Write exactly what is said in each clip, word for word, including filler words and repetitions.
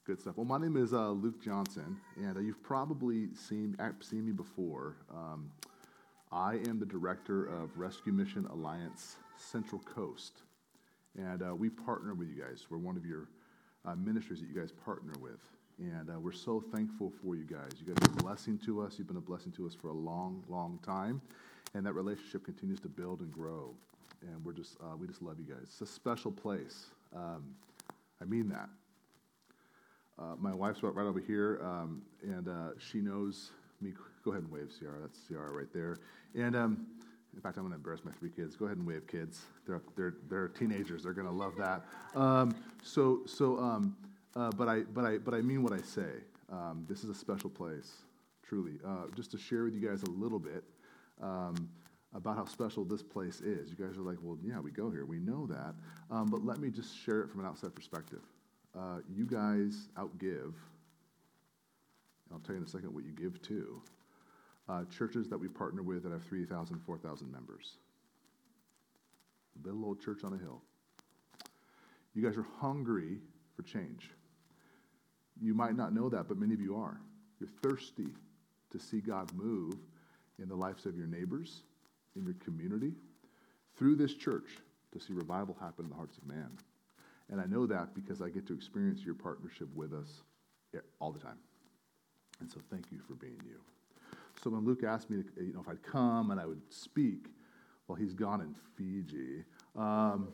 Good stuff. Well, my name is uh, Luke Johnson, and uh, you've probably seen seen me before. Um, I am the director of Rescue Mission Alliance Central Coast, and uh, we partner with you guys. We're one of your uh, ministries that you guys partner with, and uh, we're so thankful for you guys. You guys are a blessing to us. You've been a blessing to us for a long, long time, and that relationship continues to build and grow. And we're just uh, we just love you guys. It's a special place. Um, I mean that. Uh, my wife's right, right over here, um, and uh, she knows me. Go ahead and wave, Ciara. That's Ciara right there. And um, in fact, I'm going to embarrass my three kids. Go ahead and wave, kids. They're they're they're teenagers. They're going to love that. Um, so so, um, uh, but I but I but I mean what I say. Um, this is a special place, truly. Uh, just to share with you guys a little bit um, about how special this place is. You guys are like, well, yeah, we go here. We know that. Um, but let me just share it from an outside perspective. Uh, you guys outgive, I'll tell you in a second what you give to, uh, churches that we partner with that have three thousand, four thousand members. Little old church on a hill. You guys are hungry for change. You might not know that, but many of you are. You're thirsty to see God move in the lives of your neighbors, in your community, through this church, to see revival happen in the hearts of man. And I know that because I get to experience your partnership with us all the time. And so thank you for being you. So when Luke asked me, to, you know, if I'd come and I would speak, well, he's gone in Fiji. Um,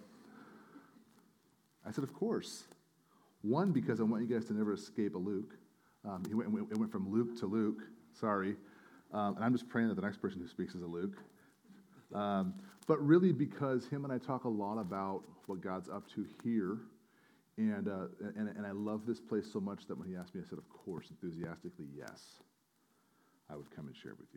I said, of course. One, because I want you guys to never escape a Luke. Um, he went, it went from Luke to Luke. Sorry. Um, and I'm just praying that the next person who speaks is a Luke. Um, but really because him and I talk a lot about what God's up to here, and, uh, and and I love this place so much that when he asked me, I said, of course, enthusiastically, yes, I would come and share with you.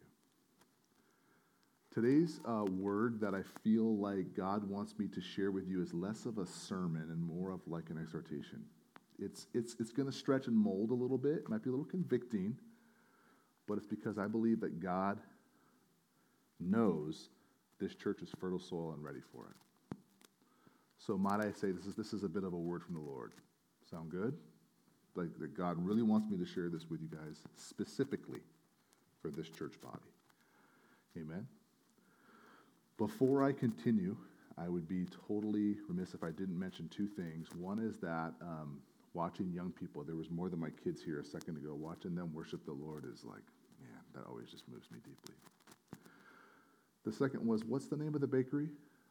Today's uh, word that I feel like God wants me to share with you is less of a sermon and more of like an exhortation. It's, it's, it's going to stretch and mold a little bit. It might be a little convicting, but it's because I believe that God knows this church is fertile soil and ready for it. So might I say this is this is a bit of a word from the Lord. Sound good? Like that God really wants me to share this with you guys specifically for this church body. Amen. Before I continue, I would be totally remiss if I didn't mention two things. One is that um, watching young people, there was more than my kids here a second ago, watching them worship the Lord is like, man, that always just moves me deeply. The second was, what's the name of the bakery?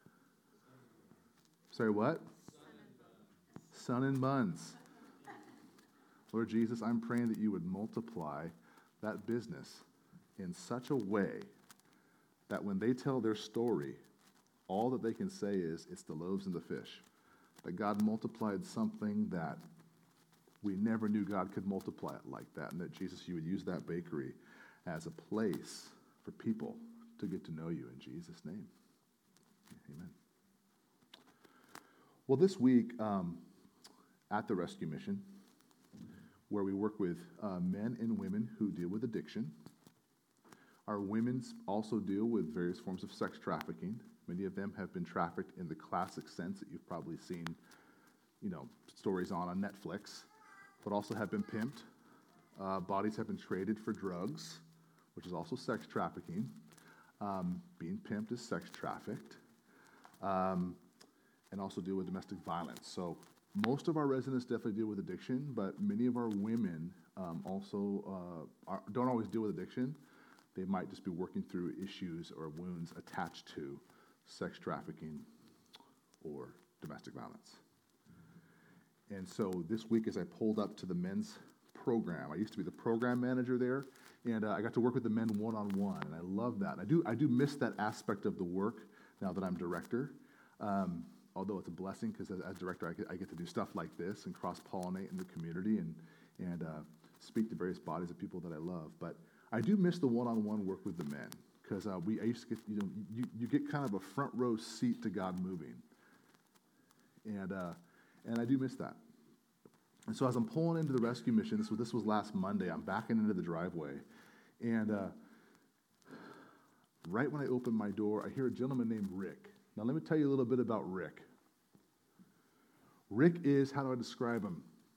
Sorry, what? Sun and Buns. Lord Jesus, I'm praying that you would multiply that business in such a way that when they tell their story, all that they can say is, it's the loaves and the fish. That God multiplied something that we never knew God could multiply it like that, and that, Jesus, you would use that bakery as a place for people to get to know you in Jesus' name. Amen. Well, this week um, at the Rescue Mission, where we work with uh, men and women who deal with addiction, our women also deal with various forms of sex trafficking. Many of them have been trafficked in the classic sense that you've probably seen, you know, stories on on Netflix, but also have been pimped. Uh, bodies have been traded for drugs, which is also sex trafficking. Um, being pimped is sex trafficked, um, and also deal with domestic violence. So most of our residents definitely deal with addiction, but many of our women um, also uh, are, don't always deal with addiction. They might just be working through issues or wounds attached to sex trafficking or domestic violence. And so this week, as I pulled up to the men's program, I used to be the program manager there, and uh, I got to work with the men one-on-one, and I love that. I do I do miss that aspect of the work now that I'm director, um, although it's a blessing because as, as director, I get, I get to do stuff like this and cross-pollinate in the community and, and uh, speak to various bodies of people that I love. But I do miss the one-on-one work with the men because uh, we I used to get, you know, you, you get kind of a front row seat to God moving, and uh, and I do miss that. And so as I'm pulling into the rescue mission, this was, this was last Monday, I'm backing into the driveway, and uh, right when I open my door, I hear a gentleman named Rick. Now let me tell you a little bit about Rick. Rick is, how do I describe him?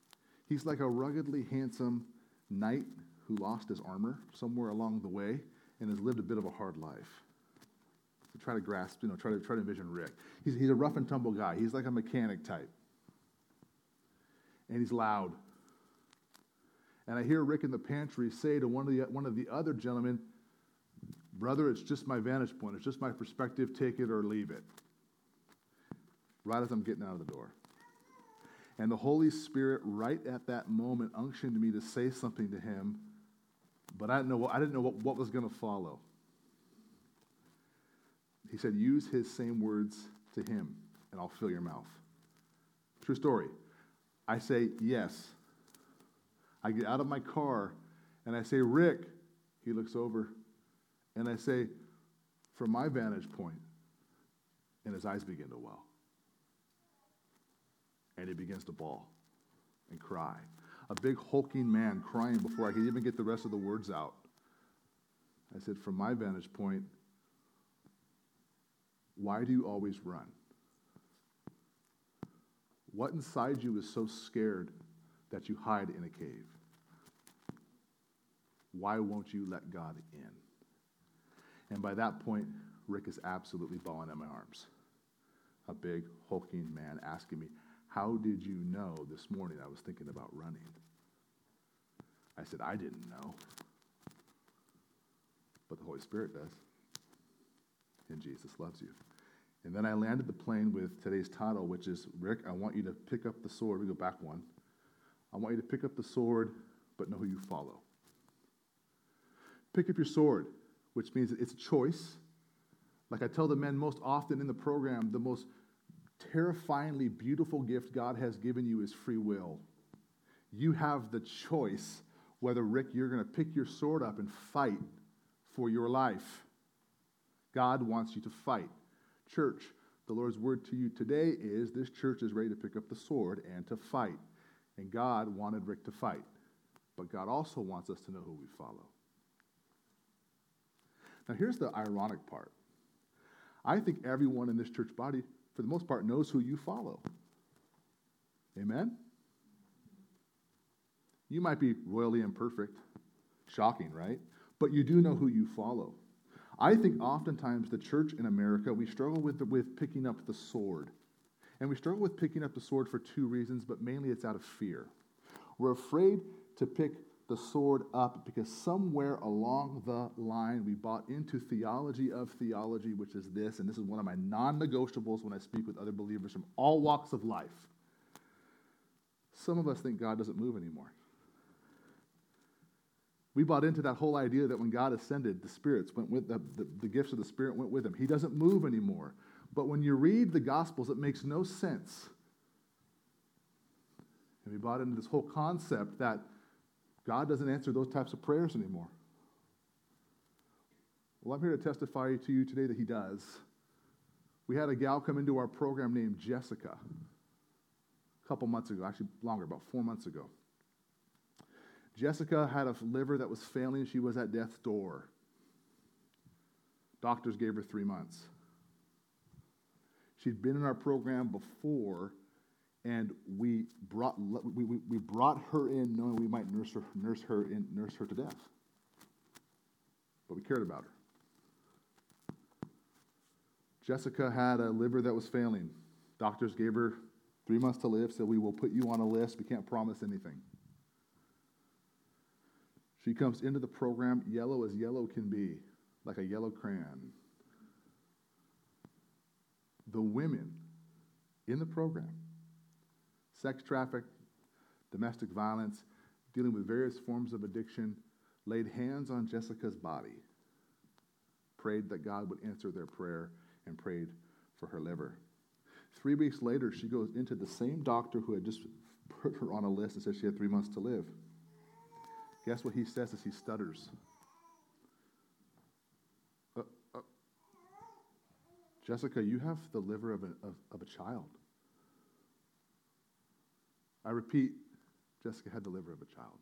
He's like a ruggedly handsome knight who lost his armor somewhere along the way and has lived a bit of a hard life. To try to grasp, you know, try to try to envision Rick. He's, he's a rough and tumble guy. He's like a mechanic type. And he's loud. And I hear Rick in the pantry say to one of the one of the other gentlemen, "Brother, it's just my vantage point. It's just my perspective. Take it or leave it." Right as I'm getting out of the door. And the Holy Spirit, right at that moment, unctioned me to say something to him, but I didn't know what, I didn't know what, what was going to follow. He said, "Use his same words to him, and I'll fill your mouth." True story. I say, "Yes." I get out of my car, and I say, "Rick." He looks over, and I say, "From my vantage point," and his eyes begin to well. And he begins to bawl and cry. A big hulking man crying before I could even get the rest of the words out. I said, "From my vantage point, why do you always run? What inside you is so scared that you hide in a cave? Why won't you let God in?" And by that point, Rick is absolutely bawling in my arms. A big, hulking man asking me, "How did you know this morning I was thinking about running?" I said, "I didn't know. But the Holy Spirit does. And Jesus loves you." And then I landed the plane with today's title, which is, "Rick, I want you to pick up the sword." We go back one. "I want you to pick up the sword, but know who you follow." Pick up your sword, which means it's a choice. Like I tell the men most often in the program, the most terrifyingly beautiful gift God has given you is free will. You have the choice whether, Rick, you're going to pick your sword up and fight for your life. God wants you to fight. Church, the Lord's word to you today is this church is ready to pick up the sword and to fight. And God wanted Rick to fight. But God also wants us to know who we follow. Now here's the ironic part. I think everyone in this church body, for the most part, knows who you follow. Amen? You might be royally imperfect. Shocking, right? But you do know who you follow. I think oftentimes the church in America, we struggle with, the, with picking up the sword. And we struggle with picking up the sword for two reasons, but mainly it's out of fear. We're afraid to pick the sword up because somewhere along the line we bought into theology of theology, which is this, and this is one of my non-negotiables when I speak with other believers from all walks of life. Some of us think God doesn't move anymore. We bought into that whole idea that when God ascended, the spirits went with the, the, the gifts of the Spirit went with him. He doesn't move anymore. But when you read the Gospels, it makes no sense. And we bought into this whole concept that God doesn't answer those types of prayers anymore. Well, I'm here to testify to you today that he does. We had a gal come into our program named Jessica a couple months ago, actually longer, about four months ago. Jessica had a liver that was failing. She was at death's door. Doctors gave her three months. She'd been in our program before, and we brought we, we, we brought her in knowing we might nurse her nurse her in, nurse her to death. But we cared about her. Jessica had a liver that was failing. Doctors gave her three months to live, said we will put you on a list. We can't promise anything. She comes into the program yellow as yellow can be, like a yellow crayon. The women in the program, sex trafficked, domestic violence, dealing with various forms of addiction, laid hands on Jessica's body, prayed that God would answer their prayer, and prayed for her liver. Three weeks later, she goes into the same doctor who had just put her on a list and said she had three months to live. Guess what he says as he stutters? Uh, uh, Jessica, you have the liver of a, of, of a child. I repeat, Jessica had the liver of a child.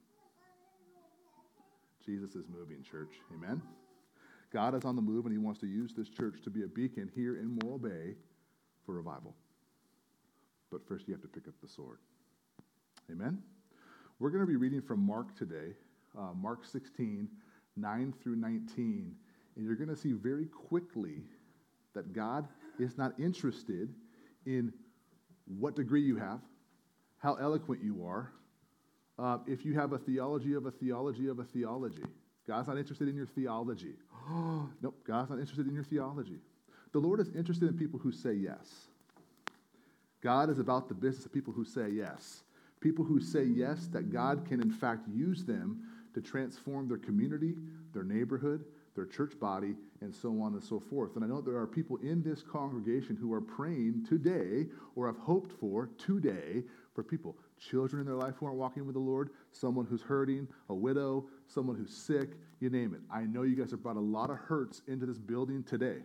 Jesus is moving, church. Amen? God is on the move, and he wants to use this church to be a beacon here in Morro Bay for revival. But first you have to pick up the sword. Amen? We're going to be reading from Mark today, uh, Mark sixteen, nine through nineteen, and you're going to see very quickly that God is not interested in what degree you have, how eloquent you are, uh, if you have a theology of a theology of a theology. God's not interested in your theology. Nope, God's not interested in your theology. The Lord is interested in people who say yes. God is about the business of people who say yes. People who say yes, that God can in fact use them to transform their community, their neighborhood, their church body, and so on and so forth. And I know there are people in this congregation who are praying today, or have hoped for today, for people, children in their life who aren't walking with the Lord, someone who's hurting, a widow, someone who's sick, you name it. I know you guys have brought a lot of hurts into this building today.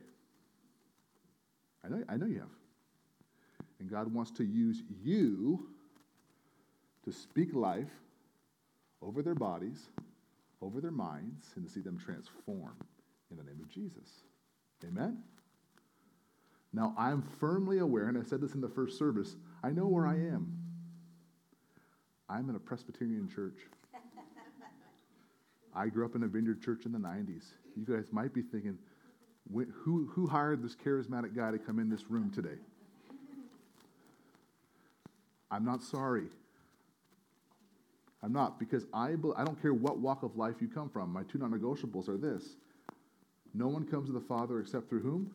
I know, I know you have. And God wants to use you to speak life over their bodies, over their minds, and to see them transform in the name of Jesus. Amen? Now, I'm firmly aware, and I said this in the first service, I know where I am. I'm in a Presbyterian church. I grew up in a Vineyard church in the nineties. You guys might be thinking, who, who hired this charismatic guy to come in this room today? I'm not sorry. I'm not, because I, I don't care what walk of life you come from. My two non-negotiables are this. No one comes to the Father except through whom?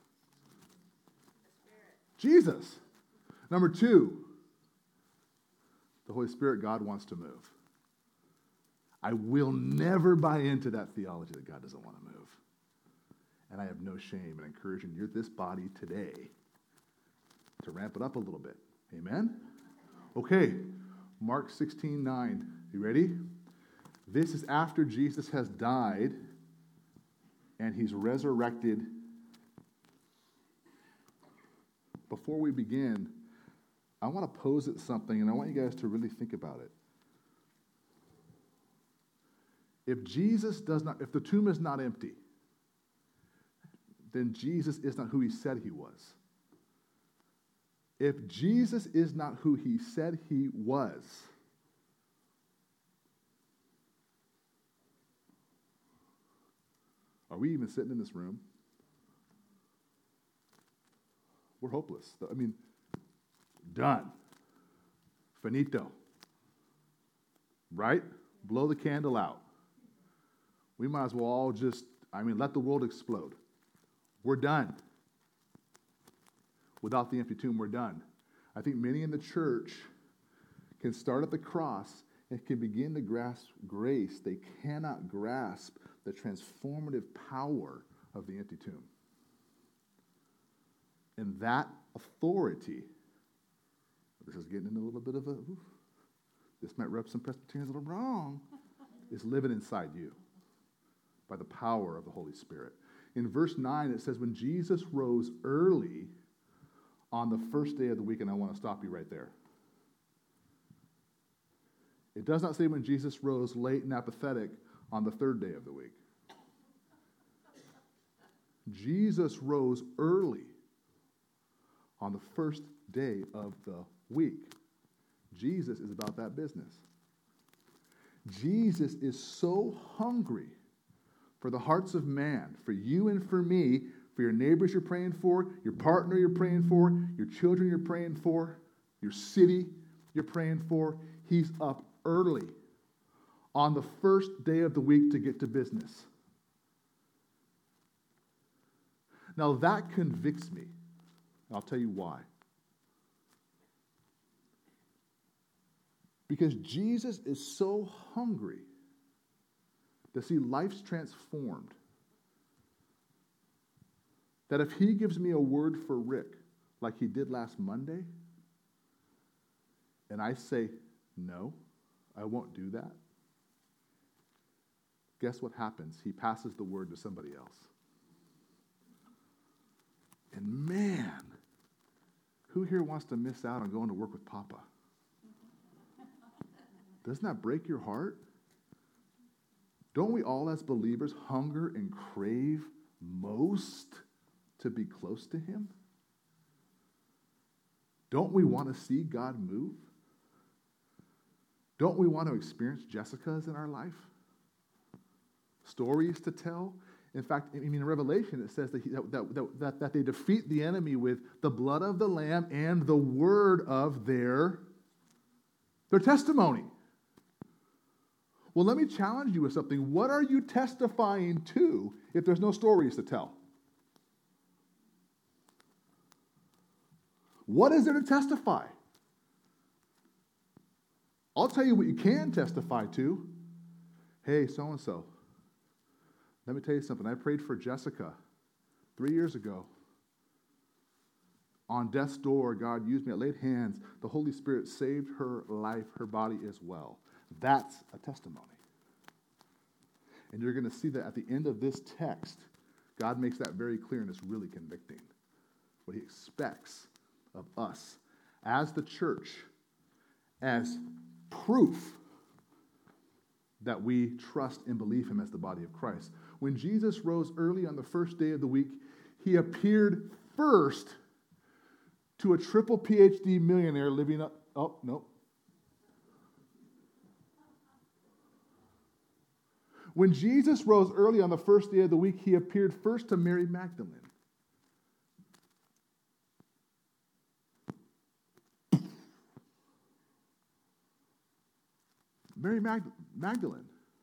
Jesus. Number two, the Holy Spirit, God wants to move. I will never buy into that theology that God doesn't want to move. And I have no shame in encouraging you, this body today, to ramp it up a little bit. Amen? Okay, Mark sixteen nine. You ready? This is after Jesus has died and he's resurrected. Before we begin, I want to pose it something, and I want you guys to really think about it. If Jesus does not, if the tomb is not empty, then Jesus is not who he said he was. If Jesus is not who he said he was, are we even sitting in this room? We're hopeless. I mean, done. Finito. Right? Blow the candle out. We might as well all just, I mean, let the world explode. We're done. Without the empty tomb, we're done. I think many in the church can start at the cross and can begin to grasp grace. They cannot grasp the transformative power of the empty tomb. And that authority, this is getting into a little bit of a, oof, this might rub some Presbyterians a little wrong, is living inside you by the power of the Holy Spirit. In verse nine, it says, when Jesus rose early on the first day of the week, and I want to stop you right there. It does not say when Jesus rose late and apathetic on the third day of the week. Jesus rose early on the first day of the week. Jesus is about that business. Jesus is so hungry for the hearts of man, for you and for me, for your neighbors you're praying for, your partner you're praying for, your children you're praying for, your city you're praying for. He's up early on the first day of the week to get to business. Now that convicts me. I'll tell you why. Because Jesus is so hungry to see lives transformed that if he gives me a word for Rick, like he did last Monday, and I say, no, I won't do that, guess what happens? He passes the word to somebody else. And man, who here wants to miss out on going to work with Papa? Doesn't that break your heart? Don't we all as believers hunger and crave most to be close to him? Don't we want to see God move? Don't we want to experience Jessicas in our life? Stories to tell? In fact, I mean, in Revelation, it says that, he, that, that, that, that they defeat the enemy with the blood of the Lamb and the word of their, their testimony. Well, let me challenge you with something. What are you testifying to if there's no stories to tell? What is there to testify? I'll tell you what you can testify to. Hey, so-and-so, let me tell you something. I prayed for Jessica three years ago. On death's door, God used me. I laid hands. The Holy Spirit saved her life, her body as well. That's a testimony. And you're going to see that at the end of this text, God makes that very clear, and it's really convicting. What he expects of us as the church, as proof that we trust and believe him as the body of Christ. When Jesus rose early on the first day of the week, he appeared first to a triple P H D millionaire living up. Oh, no. When Jesus rose early on the first day of the week, he appeared first to Mary Magdalene. Mary Magd- Magdalene.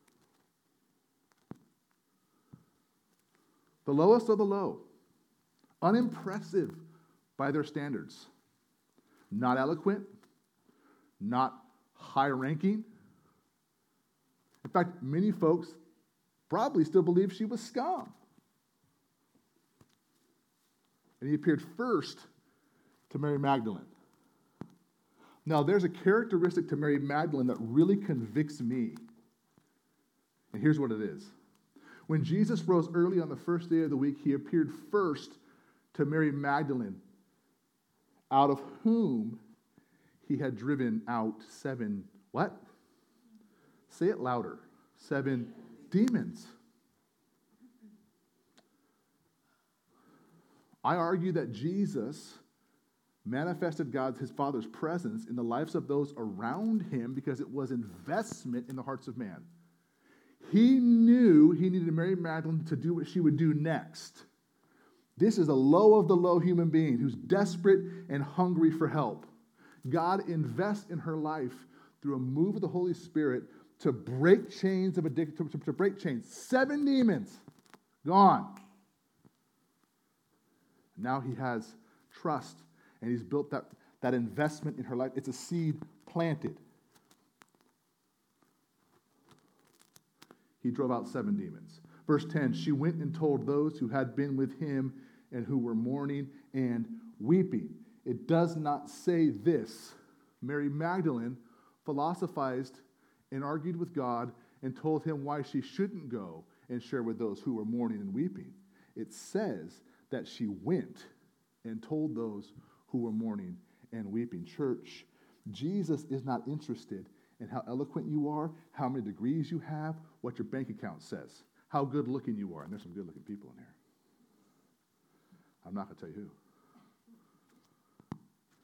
The lowest of the low. Unimpressive by their standards. Not eloquent. Not high-ranking. In fact, many folks probably still believe she was scum. And he appeared first to Mary Magdalene. Now, there's a characteristic to Mary Magdalene that really convicts me. And here's what it is. When Jesus rose early on the first day of the week, he appeared first to Mary Magdalene, out of whom he had driven out seven, what? Say it louder. Seven demons. I argue that Jesus manifested God's, his Father's presence in the lives of those around him because it was investment in the hearts of man. He knew he needed Mary Magdalene to do what she would do next. This is a low of the low human being who's desperate and hungry for help. God invests in her life through a move of the Holy Spirit to break chains of addiction, to, to break chains. Seven demons gone. Now he has trust. And he's built that, that investment in her life. It's a seed planted. He drove out seven demons. Verse ten, she went and told those who had been with him and who were mourning and weeping. It does not say this. Mary Magdalene philosophized and argued with God and told him why she shouldn't go and share with those who were mourning and weeping. It says that she went and told those who were mourning and weeping. Church, Jesus is not interested in how eloquent you are, how many degrees you have, what your bank account says, how good looking you are. And there's some good looking people in here. I'm not going to tell you who.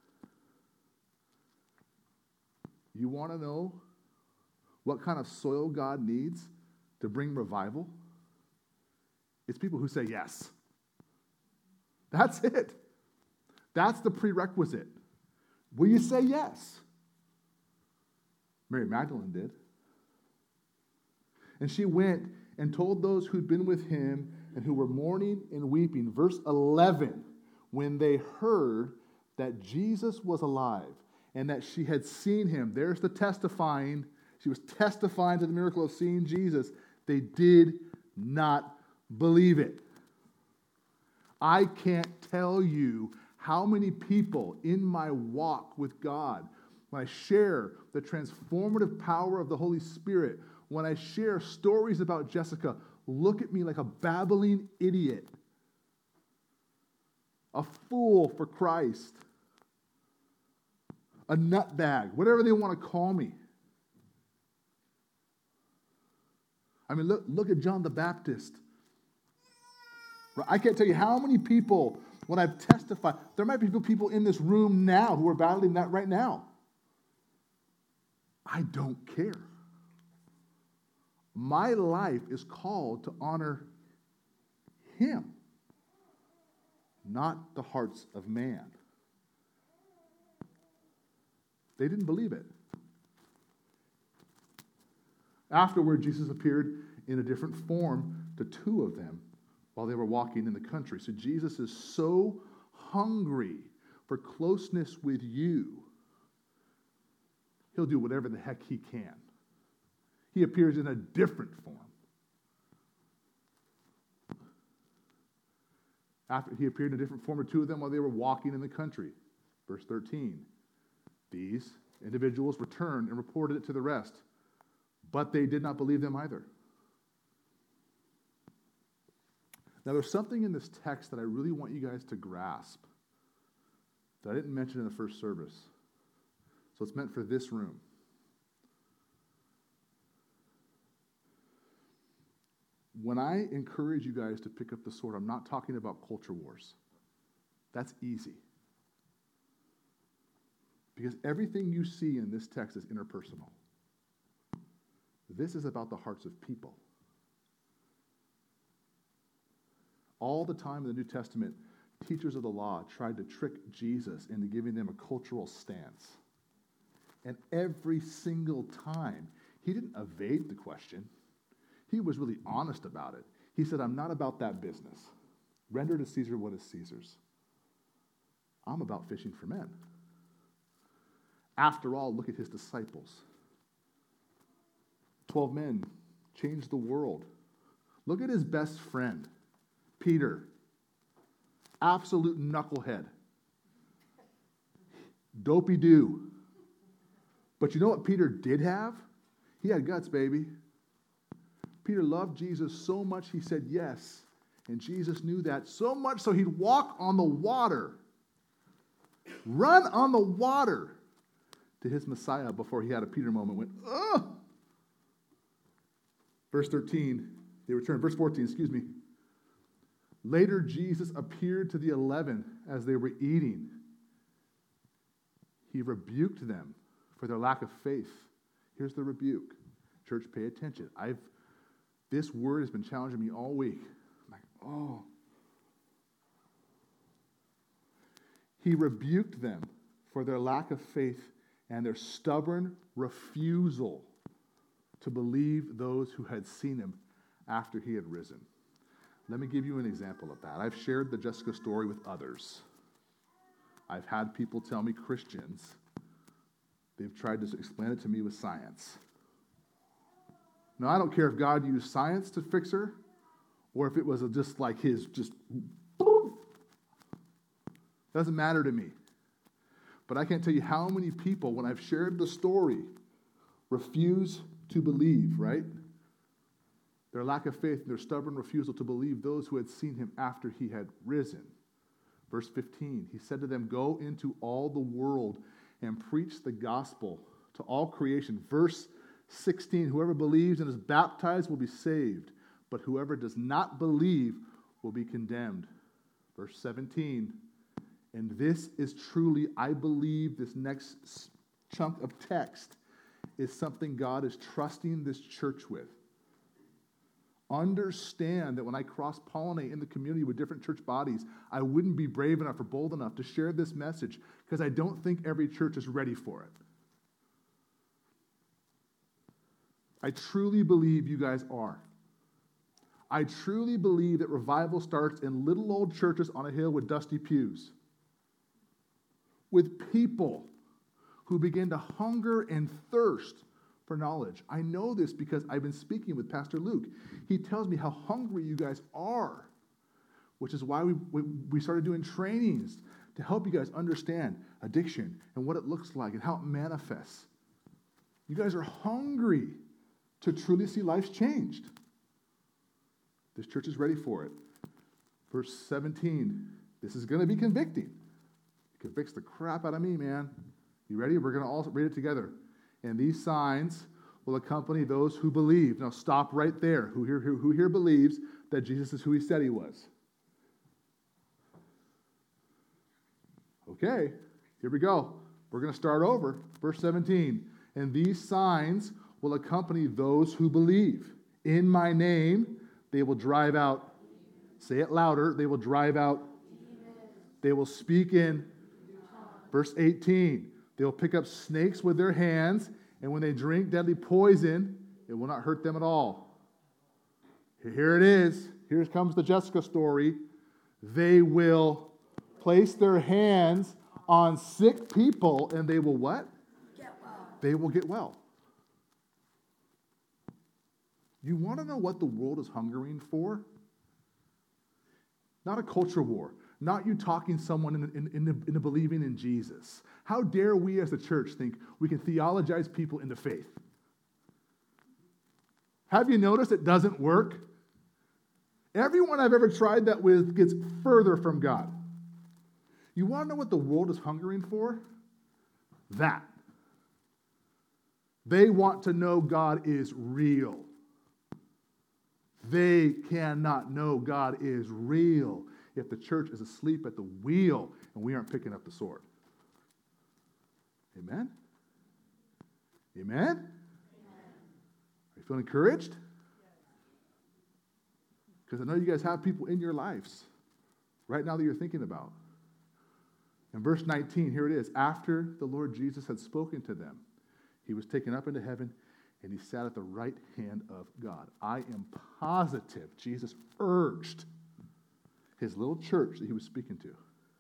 You want to know what kind of soil God needs to bring revival? It's people who say yes. That's it. That's the prerequisite. Will you say yes? Mary Magdalene did. And she went and told those who'd been with him and who were mourning and weeping. Verse eleven, when they heard that Jesus was alive and that she had seen him, there's the testifying. She was testifying to the miracle of seeing Jesus. They did not believe it. I can't tell you how many people in my walk with God, when I share the transformative power of the Holy Spirit, when I share stories about Jessica, look at me like a babbling idiot, a fool for Christ, a nutbag, whatever they want to call me. I mean, look, look at John the Baptist. I can't tell you how many people, when I've testified, there might be people in this room now who are battling that right now. I don't care. My life is called to honor him, not the hearts of man. They didn't believe it. Afterward, Jesus appeared in a different form to two of them while they were walking in the country. So Jesus is so hungry for closeness with you, he'll do whatever the heck he can. He appears in a different form. After he appeared in a different form to two of them while they were walking in the country. Verse thirteen. These individuals returned and reported it to the rest, but they did not believe them either. Now, there's something in this text that I really want you guys to grasp that I didn't mention in the first service. So it's meant for this room. When I encourage you guys to pick up the sword, I'm not talking about culture wars. That's easy. Because everything you see in this text is interpersonal. This is about the hearts of people. All the time in the New Testament, teachers of the law tried to trick Jesus into giving them a cultural stance. And every single time, he didn't evade the question. He was really honest about it. He said, I'm not about that business. Render to Caesar what is Caesar's. I'm about fishing for men. After all, look at his disciples. Twelve men changed the world. Look at his best friend, Peter. Absolute knucklehead. Dopey-doo. But you know what Peter did have? He had guts, baby. Peter loved Jesus so much he said yes. And Jesus knew that so much so he'd walk on the water. Run on the water to his Messiah before he had a Peter moment. Went, ugh! Verse thirteen, they returned. Verse fourteen, excuse me. Later, Jesus appeared to the eleven as they were eating. He rebuked them for their lack of faith. Here's the rebuke. Church, pay attention. I've This word has been challenging me all week. I'm like, oh. He rebuked them for their lack of faith and their stubborn refusal to believe those who had seen him after he had risen. Let me give you an example of that. I've shared the Jessica story with others. I've had people tell me, Christians, they've tried to explain it to me with science. Now, I don't care if God used science to fix her or if it was just like his, just, boom. Doesn't matter to me. But I can't tell you how many people, when I've shared the story, refuse to believe, right? Their lack of faith and their stubborn refusal to believe those who had seen him after he had risen. Verse fifteen, he said to them, go into all the world and preach the gospel to all creation. Verse sixteen, whoever believes and is baptized will be saved, but whoever does not believe will be condemned. Verse seventeen, and this is truly, I believe, this next chunk of text is something God is trusting this church with. Understand that when I cross-pollinate in the community with different church bodies, I wouldn't be brave enough or bold enough to share this message because I don't think every church is ready for it. I truly believe you guys are. I truly believe that revival starts in little old churches on a hill with dusty pews, with people who begin to hunger and thirst for knowledge. I know this because I've been speaking with Pastor Luke. He tells me how hungry you guys are, which is why we, we, we started doing trainings to help you guys understand addiction and what it looks like and how it manifests. You guys are hungry to truly see lives changed. This church is ready for it. Verse seventeen, this is going to be convicting. It convicts the crap out of me, man. You ready? We're going to all read it together. And these signs will accompany those who believe. Now stop right there. Who here, who, who here believes that Jesus is who he said he was? Okay, here we go. We're going to start over. Verse seventeen. And these signs will accompany those who believe. In my name, they will drive out, say it louder, they will drive out, they will speak in, verse eighteen, they will pick up snakes with their hands, and when they drink deadly poison, it will not hurt them at all. Here it is. Here comes the Jessica story. They will place their hands on sick people, and they will what? Get well. They will get well. You want to know what the world is hungering for? Not a culture war. Not you talking someone into in, in, in, in believing in Jesus. How dare we as a church think we can theologize people into faith? Have you noticed it doesn't work? Everyone I've ever tried that with gets further from God. You want to know what the world is hungering for? That. They want to know God is real. They cannot know God is real if the church is asleep at the wheel and we aren't picking up the sword. Amen? Amen? Amen. Are you feeling encouraged? Because I know you guys have people in your lives right now that you're thinking about. In verse nineteen, here it is. After the Lord Jesus had spoken to them, he was taken up into heaven, and he sat at the right hand of God. I am positive Jesus urged his little church that he was speaking to,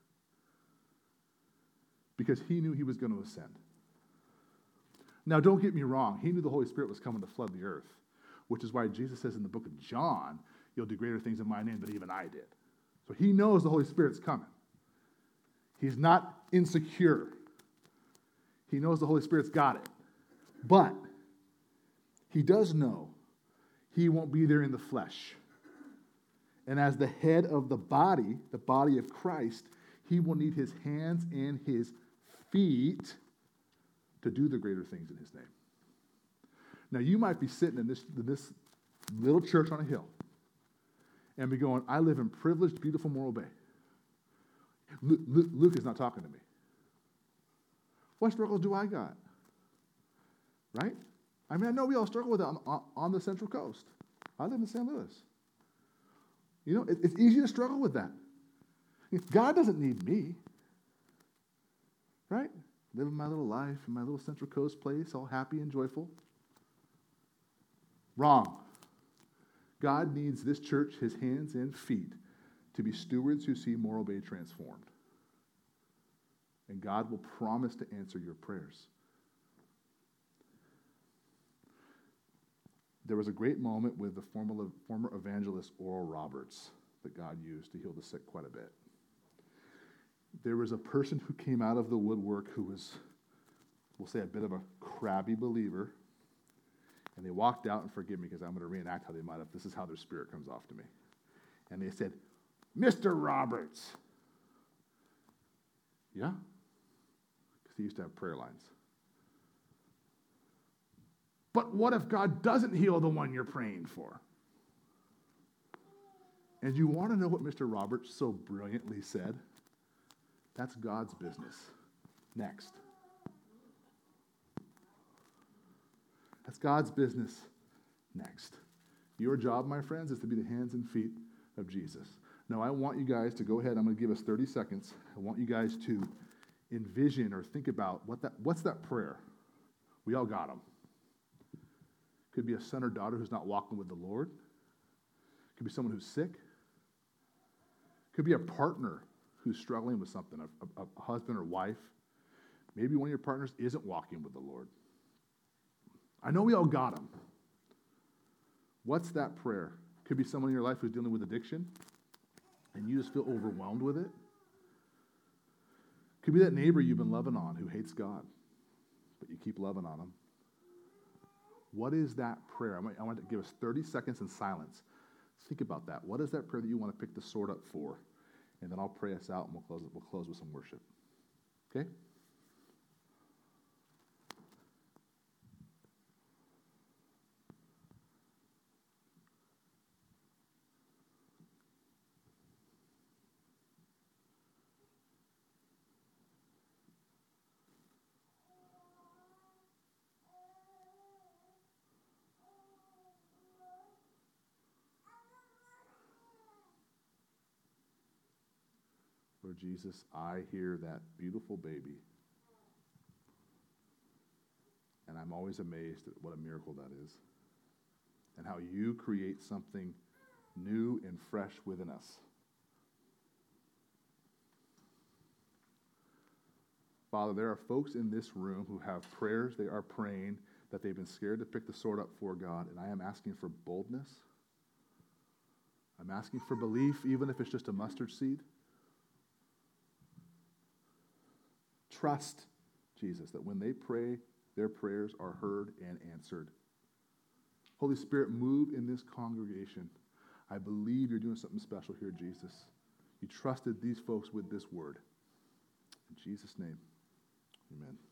because he knew he was going to ascend. Now, don't get me wrong. He knew the Holy Spirit was coming to flood the earth, which is why Jesus says in the book of John, you'll do greater things in my name than even I did. So he knows the Holy Spirit's coming. He's not insecure. He knows the Holy Spirit's got it. But he does know he won't be there in the flesh. And as the head of the body, the body of Christ, he will need his hands and his feet to do the greater things in his name. Now, you might be sitting in this, in this little church on a hill and be going, I live in privileged, beautiful Morro Bay. Luke, Luke, Luke is not talking to me. What struggles do I got? Right? I mean, I know we all struggle with it on, on, on the Central Coast. I live in Saint Louis. You know, it, it's easy to struggle with that. God doesn't need me. Right? Living my little life in my little Central Coast place, all happy and joyful. Wrong. God needs this church, his hands and feet, to be stewards who see Morro Bay transformed. And God will promise to answer your prayers. There was a great moment with the former, former evangelist Oral Roberts that God used to heal the sick quite a bit. There was a person who came out of the woodwork who was, we'll say, a bit of a crabby believer. And they walked out, and forgive me because I'm going to reenact how they might have. This is how their spirit comes off to me. And they said, Mister Roberts. Yeah? Because he used to have prayer lines. But what if God doesn't heal the one you're praying for? And you want to know what Mister Roberts so brilliantly said? That's God's business. Next. That's God's business. Next. Your job, my friends, is to be the hands and feet of Jesus. Now, I want you guys to go ahead. I'm going to give us thirty seconds. I want you guys to envision or think about what that. what's that prayer? We all got them. Could be a son or daughter who's not walking with the Lord. Could be someone who's sick. Could be a partner who's struggling with something, a, a, a husband or wife. Maybe one of your partners isn't walking with the Lord. I know we all got them. What's that prayer? Could be someone in your life who's dealing with addiction, and you just feel overwhelmed with it. Could be that neighbor you've been loving on who hates God, but you keep loving on them. What is that prayer? I want, I want to give us thirty seconds in silence. Think about that. What is that prayer that you want to pick the sword up for? And then I'll pray us out, and we'll close it. We'll close with some worship. Okay? Lord Jesus, I hear that beautiful baby. And I'm always amazed at what a miracle that is. And how you create something new and fresh within us. Father, there are folks in this room who have prayers they are praying that they've been scared to pick the sword up for God, and I am asking for boldness. I'm asking for belief, even if it's just a mustard seed. Trust, Jesus, that when they pray, their prayers are heard and answered. Holy Spirit, move in this congregation. I believe you're doing something special here, Jesus. You trusted these folks with this word. In Jesus' name, amen.